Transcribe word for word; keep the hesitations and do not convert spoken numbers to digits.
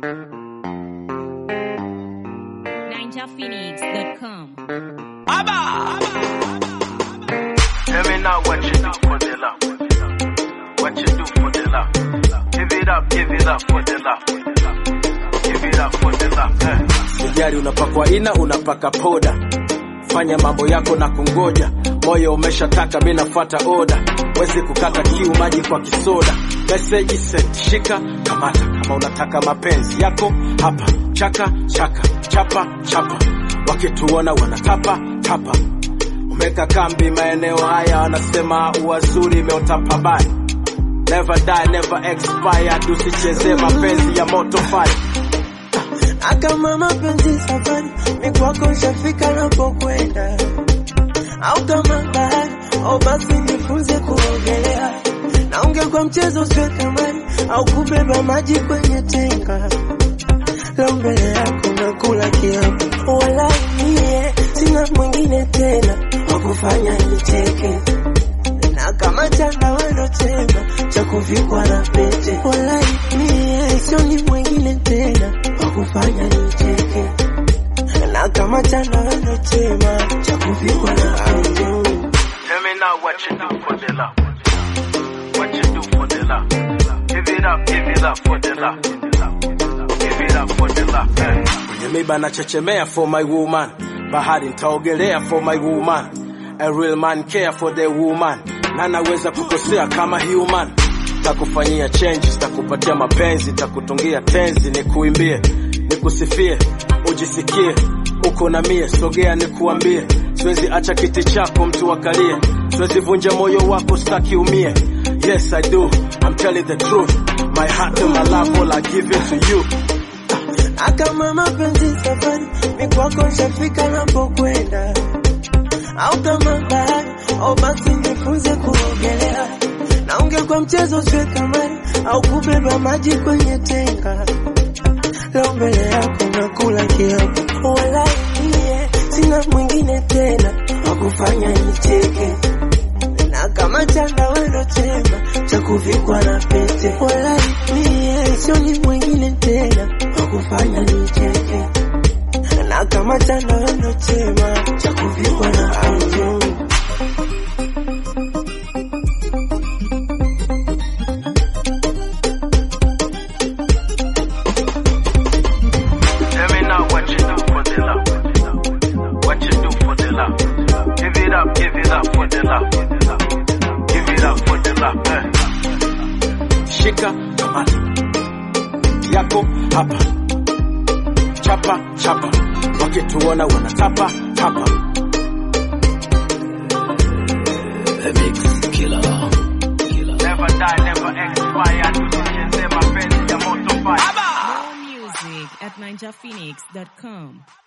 ninja phoenix dot com. Abba, Abba, tell me now what you do for the love. What you do for the love. Give it up, give it up for the love. Give it up for the love. Eh. Sijari unapakwa ina, unapaka poda. Fanya mambo yako na kungoja. Moyo umeshataka mimi nafuata order. Wezi kukata kiu maji kwa kisoda. Message sent, shika, kamata. Kama unataka mapenzi yako, hapa. Chaka, chaka, chapa, chapa. Wakituona wanatapa, tapa. Umeka kambi maeneo haya, wanasema uwazuri imeota pabaya. Never die, never expire. Tusicheze mapenzi ya moto fire. Akama mapenzi safari, mikwako shafika napokwenda. Au kama bahari, au basi nifunze kuogelea. Na ungekuwa mchezo usiwe kamari, au kubeba maji kwenye tenga. Leo mbele yako nakula kiapo, walai mie sina mwingine tena wakufanya nicheke. Na kama chanda wendo chema cha kuvikwa na pete, walai mie sio ni mwingine tena wakufanya nicheke. Na kama chanda wendo chema cha kuvikwa na pete. Tell me now what you do for the love. What you do for the love. Give it up, give it up for the love. Give it up for the love. Eh. Kwenye miba na chechemea for my woman. Bahari nitaogelea for my woman. A real man care for the woman. Na naweza kukosea kama human. Takufanyia changes, takupatia mapenzi, takutungia tenzi, nikuimbie, nikusifie, ujisikie uko na mie, sogea nikuambie. Siwezi acha kiti chako mtu wakalie. Siwezi vunja moyo wako staki umie. Yes I do, I'm telling the truth. My heart and my love all I give it to you. Akama mapenzi safari, mikwako shafika napokwenda. Au kama bahari, au basi nifunze kuogelea. Na ungekuwa mchezo usiwe kamari, au kubeba maji kwenye tenga. Leo mbele yako nakula kiapo, walai mie sina mwingine tena wakufanya nicheke. Na kama chanda wendo chema cha kuvikwa na pete, walai mie sio ni mwingine tena wakufanya nicheke. Na kama chanda wendo chema cha kuvikwa na pete. Tell me now what you do for the love. What you do for the love. Give it up, give it up for the love. Give it up for the love. Eh. Shika, kamata. Yako, hapa. Chapa, chapa. Wakituona wanatapa, tapa. The mix killer. Killer. Never die, never expire. Tusicheze mapenzi ya moto fire. More music at ninja phoenix dot com.